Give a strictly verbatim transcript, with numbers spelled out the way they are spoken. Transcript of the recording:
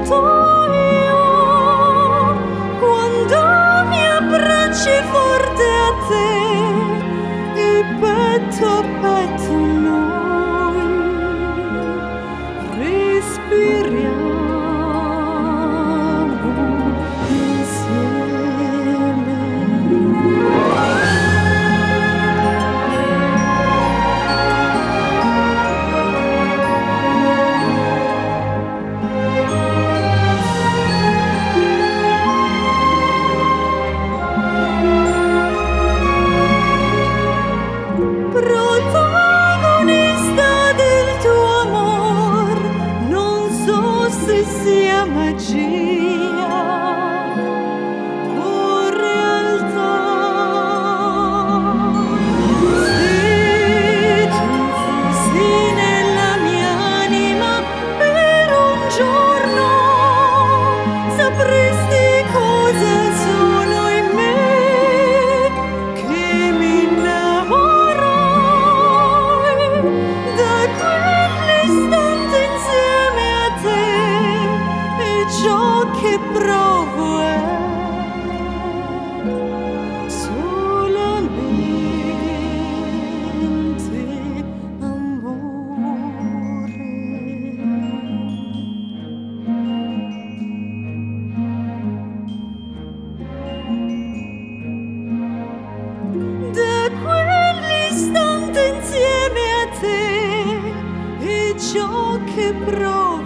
sento io quando mi abbracci forte a te, e petto a petto noi respiriamo insieme. Protagonista del tuo amor, non so se sia magia o realtà. Se tu fossi nella mia anima per un giorno, sapresti cosa sono in me, che mi innamorai da quell'istante insieme a te, e ciò che provo è solamente amore. Da quell'istante insieme a te, e ciò che provo